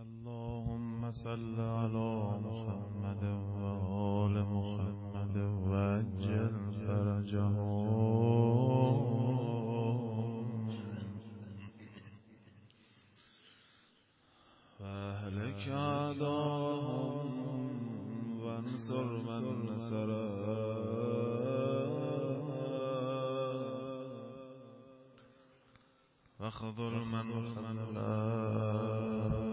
اللهم صل على محمد و آل محمد و عجل فرجهم و اهلک اعداءهم و انصر من نصرهم و خذل من خذلهم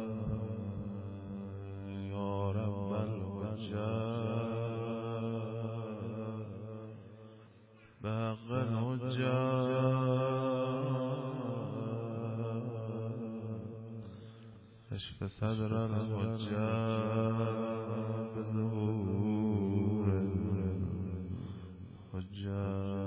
یا رب الحجة بحق الحجة اشف صدر الحجة بظهور الحجة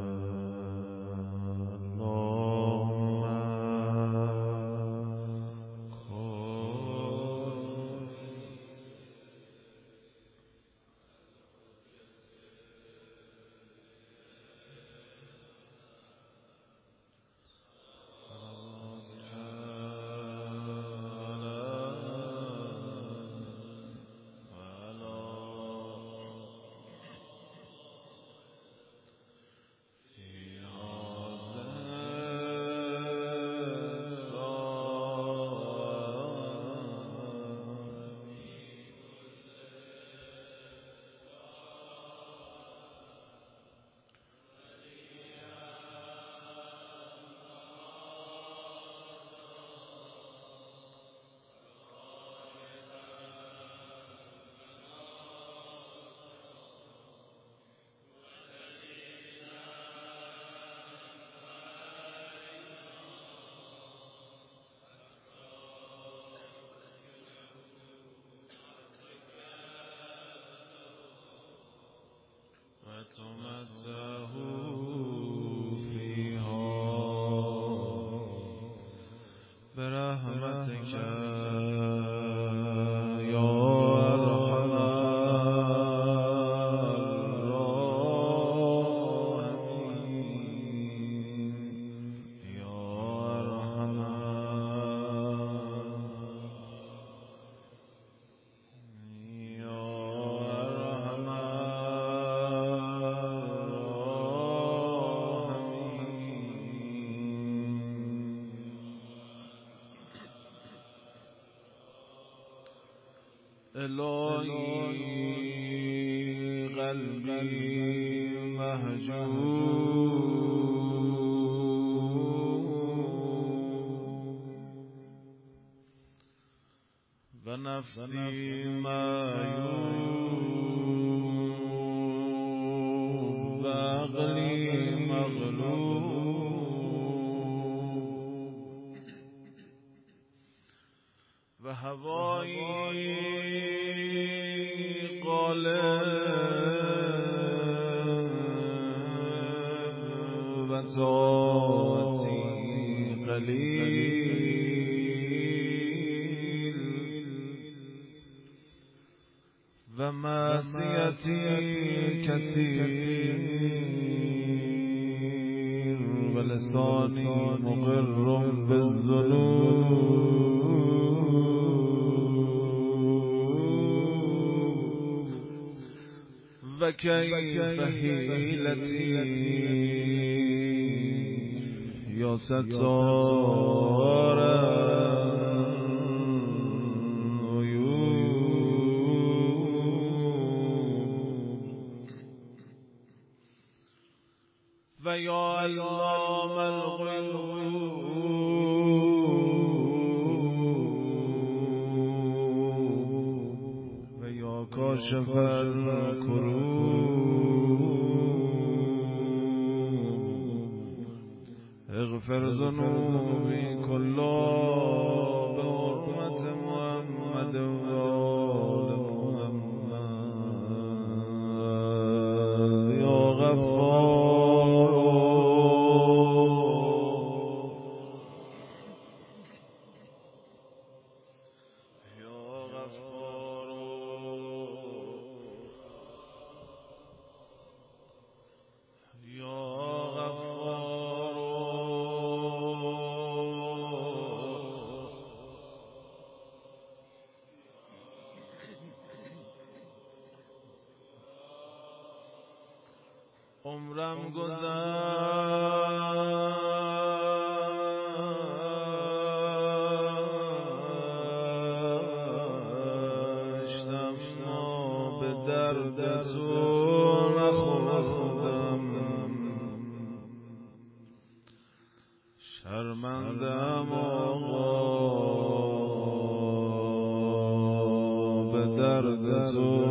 وتمتعه فيها برحمتك يا أرحم الراحمين يا أرحم الهی قلبی محجوب و نفسی معیوب و عقلی مغلوب و هوایی غالب و طاعتی قلیل و معصیتی کثیر و لسانی مقر بالذنوب و کیف حیلتی یا ستار و یا علام الغیوب و یا کاشف الکروب اغفر ذنوبی کلها به حرمت محمد و آل محمد یا غفار عمرم گذشت اما به درد تو نخوردم، شرمنده‌ام آقا به درد تو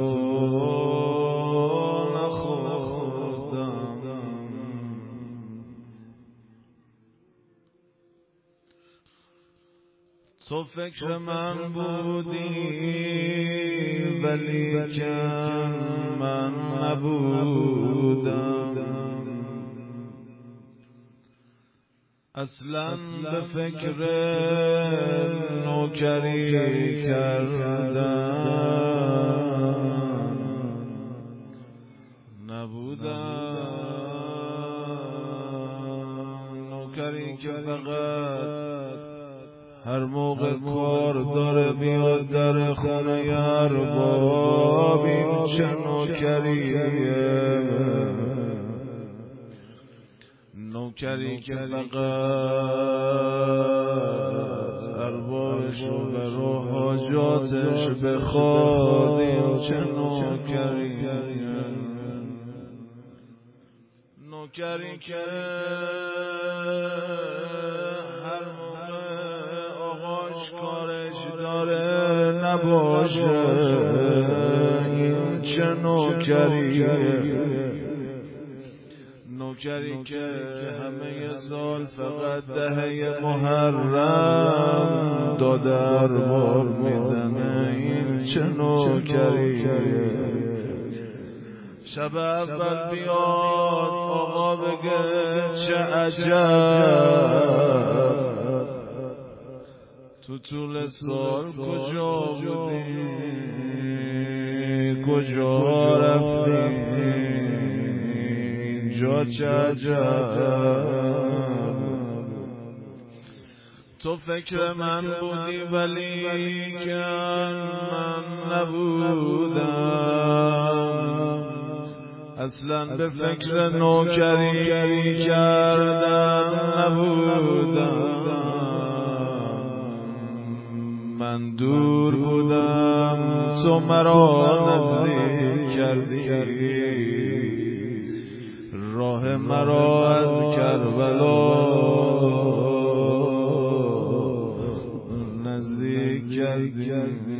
تو فکر من بودی ولیکن من نبودم، اصلا به فکر نوکری کردم نبودم، نوکری که فقط هر موقع کار داره بیاد در خونه ارباب، این چه نوکریه، نوکری که فقط اربابش رو برو حاجاتش بخواد، این چه نوکریه، نوکری که نباشه، این چه نوکریه، نوکری که همه سال فقط دهه محرم داده ارباب میزنه، این چه نوکریه، شب اول بیاد آقا بگه چه عجب تو طول سال کجا بودی، کجا رفتی، اینجا چه عجب، تو فکر من بودی ولیکن من نبودم، اصلا به فکر نوکری کردن نبودم، من دور بودم تو مرا نزدیک کردی، راه مرا از کربلا نزدیک کردی.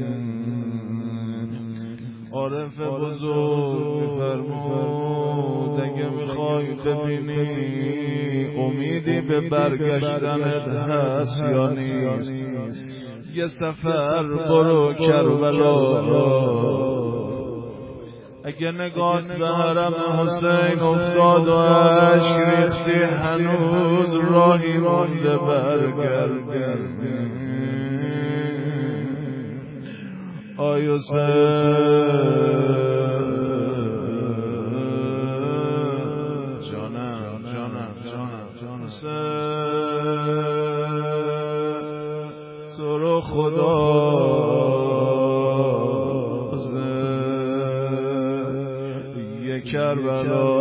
عارف بزرگ می‌فرمود اگه میخوای ببینی امیدی به برگشتنت هست یا نیست، یه سفر برو کربلا، اگه نگات به حرم حسین افتاد و اشک ریختی هنوز راهی مونده برگردی، آی حسین جانم جانم جانم جانم تو رو خدا یک کربلا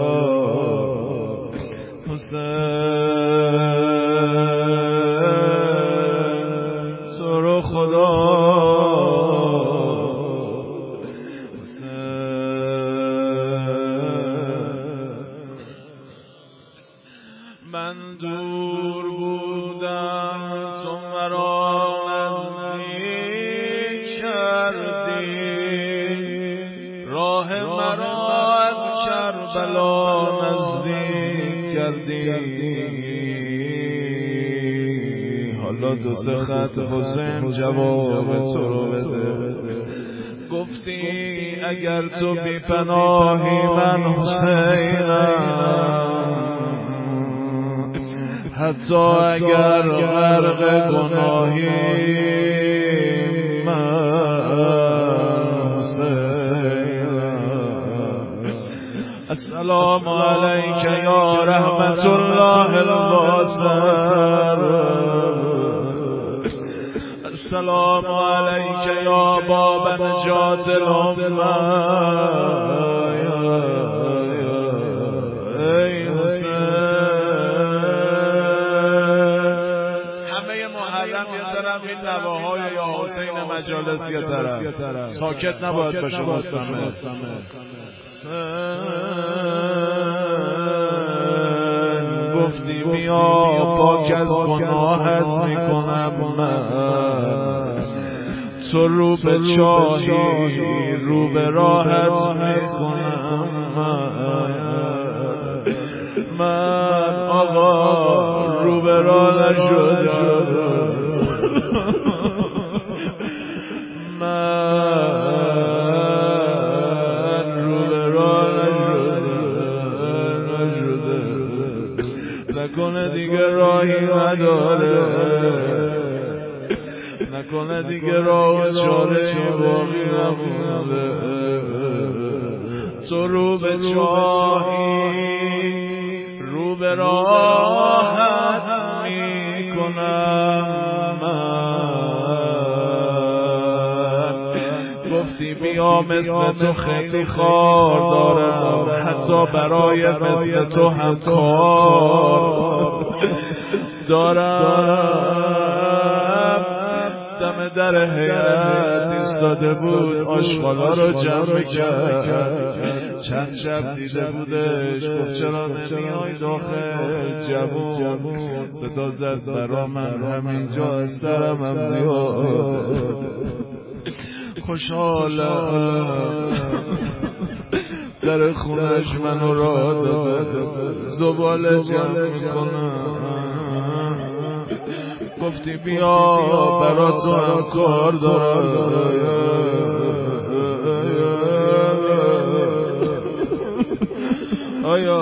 حسین تو رو خدا من دور بودم تو مرا نزدیک کردی، راه مرا از کربلا نزدیک کردی، حالا دو سه خط حسین جواب تو رو بده، گفتی اگر تو بی پناهی من حسینم، حتی اگر غرق گناهی من حسینم، السلام علیک یا رحمت الله الباصر، السلام علیک یا باب نجات الامه، معلم یه طرف، این تباهای یا حسین مجالس یه طرف. ساکت نباید باشه مستمع. گفتی بیا پاک از گناهت میکنم من، تو رو به چاهی رو به راحت میکنم من آقا رو به راه نشدم من رو به راه نشده نکنه دیگه راهی نداره، نکنه دیگه راه چاره باقی نمونده، تو رو به چاهی رو به راحت میکنم من. گفتی بیا مثل تو خیلی خار دارم، حتی برای مثل تو هم کار دارم. دم در هیئت ایستاده بود، آشغالا رو جمع کرد، چند شب دیده بودش، گفت چرا نمیای داخل جوون، صدا زد برا من همینجا از درم هم زیاد خوشحالم در خونش منو را داده، زباله جمع کنم. گفتی بیا برا تو هم کار دارم، آیا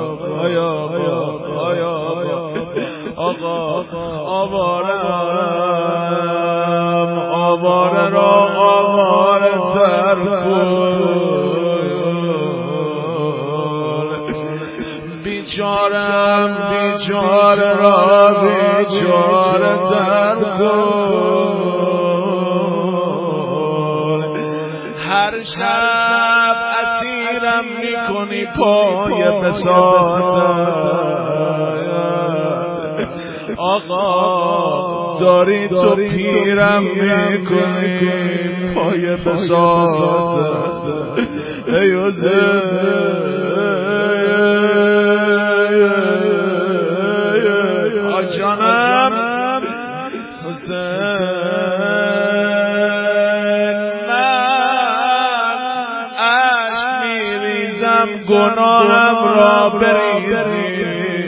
آقا آواره را آواره تر کن، بیچاره را بیچاره تر کن. هر شب اسیرم میکنی پای بساطم، آقا داری تو پیرم میکنی پای بساطم. ای جانم حسین، من عشق میریزم گناهم را بریزی،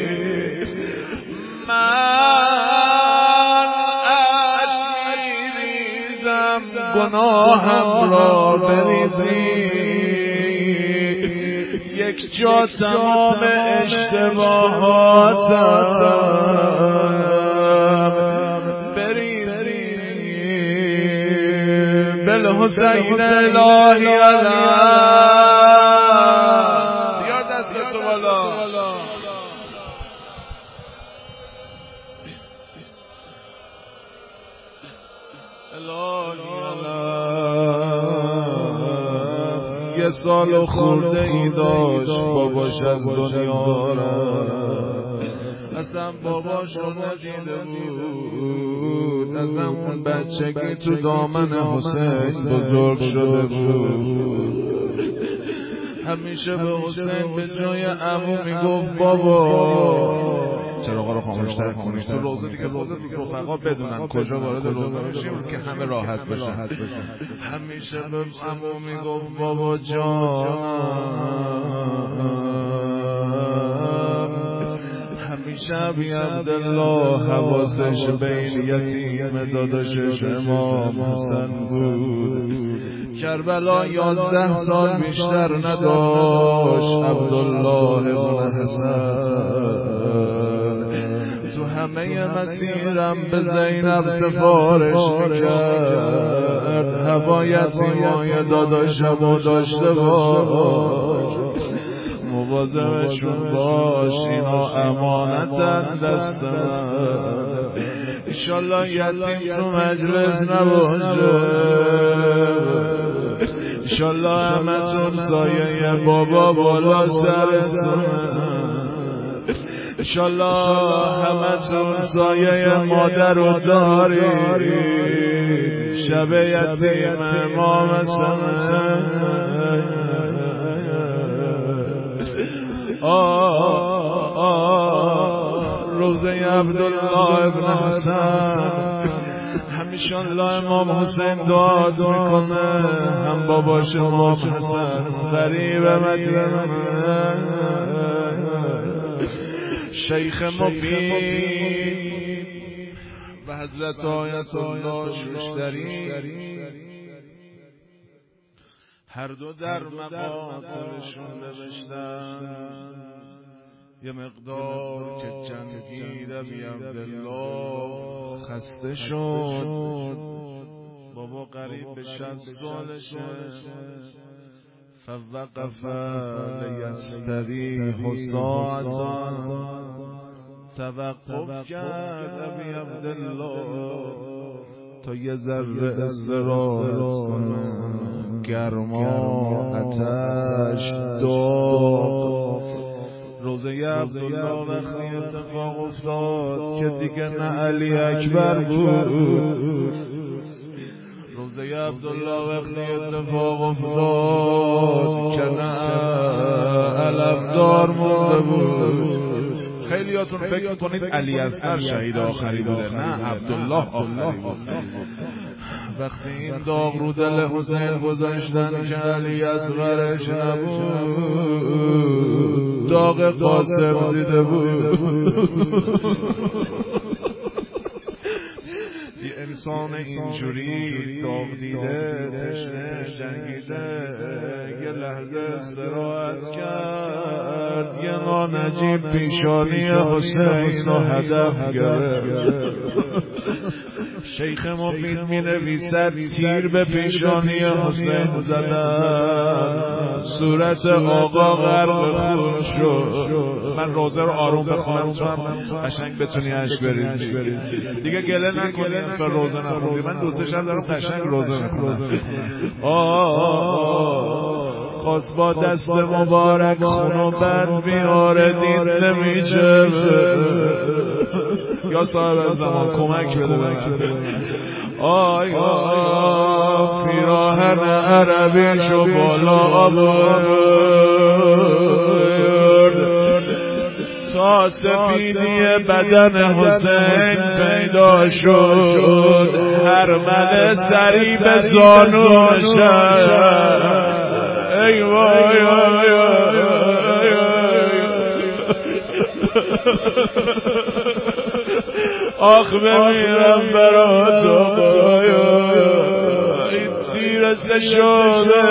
من عشق میریزم گناهم را بریزی، یک جا تمام اشتباهاتم بریزی، بالحسین الهی علم. یا دست تو بالا. الهی علم. یه سال خورده ای داشت باباش از دنیا رفت، اصلا باباش رو ندیده بود، از همون بچگی تو دامن حسین بزرگ شده بود. همیشه به حسین به جای عمو میگفت بابا چراغا رو خاموش‌تر کنید تو روزه دیگه، خودت رفقا بدونن کجا وارد روزه میشیم که همه راحت بشن. همیشه به عمو میگفت بابا جان، همیشه ابی عبدالله حواسش به این یتیم داداشش امام حسن بود. کربلا 11 سال بیشتر نداشت عبدالله ابن حسن، تو همه مسیرم به زینب سفارش میکرد، هوا یتیمای داداشمو داشته باش، مواظبشون باش، اینا امانتن دست من، انشالله یتیم تو مجلس نباشه، انشالله همتون سایه بابا بالا سرتون، انشالله همتون سایه مادر رو دارید، شب یتیم امام حسن. روزه عبدالله ابن حسن همیشه الله امام حسین دعات میکنه، هم باباش امام حسن غریب مدینه. شیخ مبین و حضرت آیت الله شوشتری هر دو در مقاتلشون نوشتن یه مقدار که جنگید ابی عبدالله خسته شد، بابا قریب به 60 سالشه، فوقف لیستریح ساعتا، توقف کرد ابی عبدالله تا یه ذره استراحت کنه، گرما آتش داغ. روزه عبدالله وقتی اتفاق افتاد که دیگه نه علی اکبر بود، روزه عبدالله وقتی اتفاق افتاد که نه علمدار مونده بود. خیلیاتون فکر کنید علی اصغر شهید آخری بوده، نه عبدالله آخری بود. وقتی این داغ رو دل حسین گذاشتن که علی اصغرش نبود، داغ قاسم دیده بود. یه انسان اینجوری داغ دیده، تشنه، جنگیده، یه لحظه استراحت کرد، یه نانجیب پیشانی حسین رو هدف گرفت. شیخ مفید می نویسد تیر به پیشانی حسین زدن، صورت آقا غرق خون شد. من روزه رو آروم بخونم چون قشنگ بتونی اشک بریزی دیگه، گله نکنی امسال روزه نخوندی. من دوست شب دارم قشنگ روزه میخونم. خواست با دست مبارک خونو بند بیاره، دید نمیشه. یا صاحب زمان کمک بده آی پیراهن عربی شو بالا آورد تا سپیدی بدن حسین پیدا شد، هرمل سری به زانو نشست. ای وای آخ بمیرم برا تو، این تیرت شده،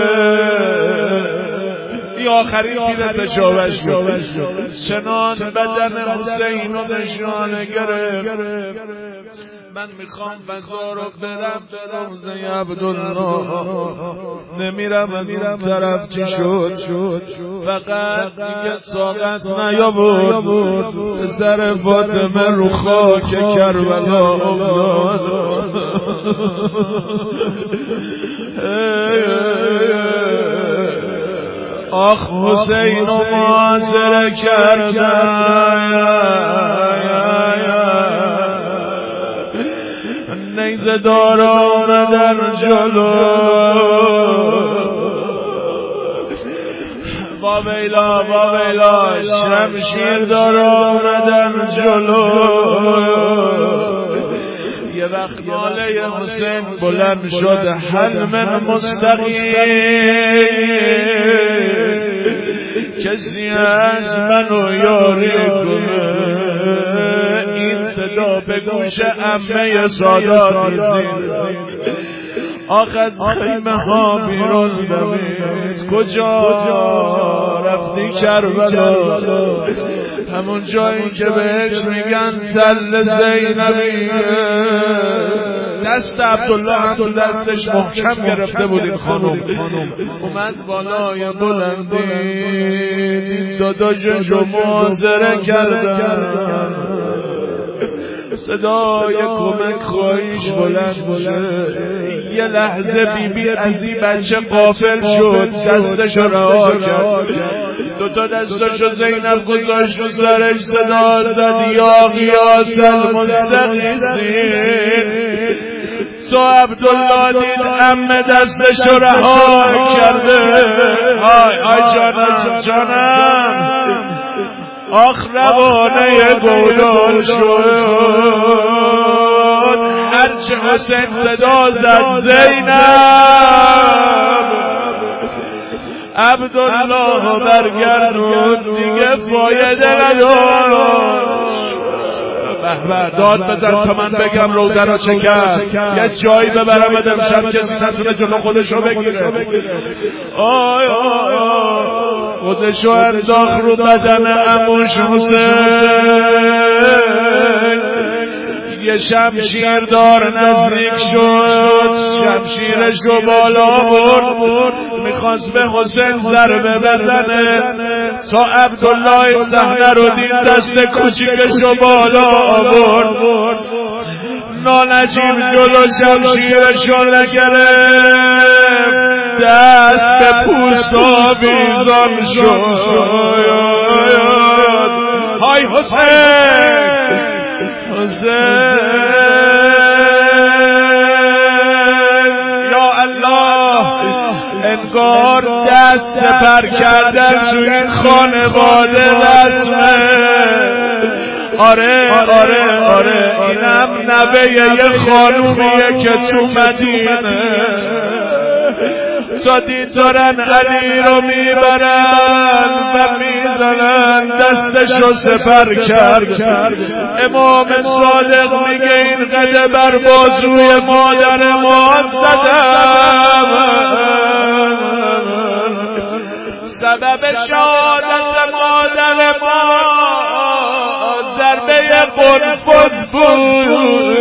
این آخرین تیرت شابش چنان بدن حسین رو نشانه گرفت. من میخوام فضا رو برم روزه عبدالله، نمیرم از اون طرف چی شد، فقط دیگه ساقت نیاورد، پسر فاطمه رو خاک کربلا افتاد. آخ حسین رو معاصره کردن، نیزه دار آمدن جلو، با ویلا شمشیر دار آمدن جلو. یه وقت ناله حسین بلند شد، حلم مستقیم، کسی از منو یاری کنه. این صدا به گوش عمه سادات رسید، آخ از خیمه ها بیرون دوید، کجا رفتی کربلا؟ همون جایی که بهش میگن تل زینبی. دست عبدالله هم تو دستش محکم گرفته بود این خانم. اومد بالای بلندی، داداششو معاصره کردن، صدای کمک خواهیش بلند بشه. یه لحظه بیبی از این بچه غافل شد، دستشو رها کرد، دوتا دستشو زینب گذاشت رو سرش، صدا زد یا غیاث المستغیثین. تو عبدالله دید عمه دستشو رها کرده. آی جانم آخ روانه گودال شد. هرچه حسین صدا زد زینب، عبدالله برگردون دیگه فایده نداشت. داد بزن تا من بگم روزه را چه کرد، یه جایی ببرم امشب کسی نتونه جلو خودشو بگیره. آی خودشو انداخت رو بدن عموش حسین. یه شمشیر دار نزدیک شد، شمشیرشو بالا برد، میخواست به حسین ضربه بزنه تا عبدالله این صحنه رو دید، دست کوچیکشو بالا برد، نانجیب جلو شمشیرشو نگرفت، دست به پوست آویزان شد. های حسین یا الله، انگار دست پر کردن تو این خانواده رسمه. آره اینم نوه یه خانومیه که تو مدینه صدی دارن علی رو میبرن و میزنن، دستشو سپر کرد. امام صادق میگه این قده بر بازوی مادر ما زدم، سبب شهادت مادر ما ضربه قربت بود.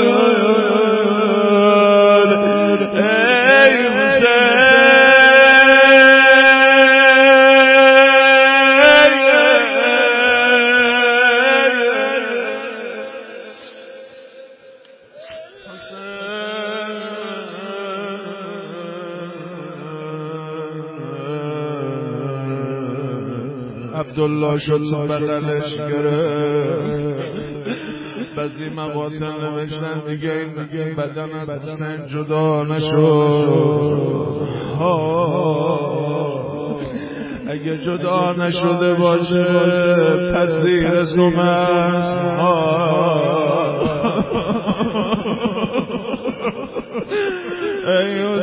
عبدالله شد بدنش گرفت. بعضی مقاطع نوشتن دیگه این بدن از حسین جدا نشد. اگه جدا نشده باشه پس دیر زمست. ای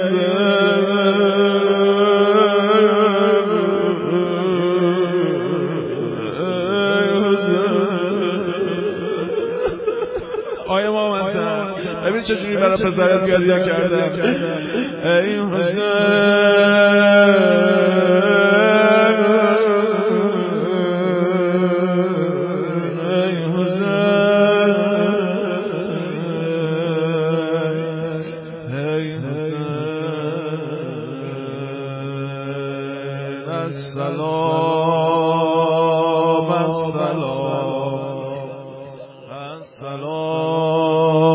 ببین چجوری برای پسرت گریه کردم. ای حسین السلام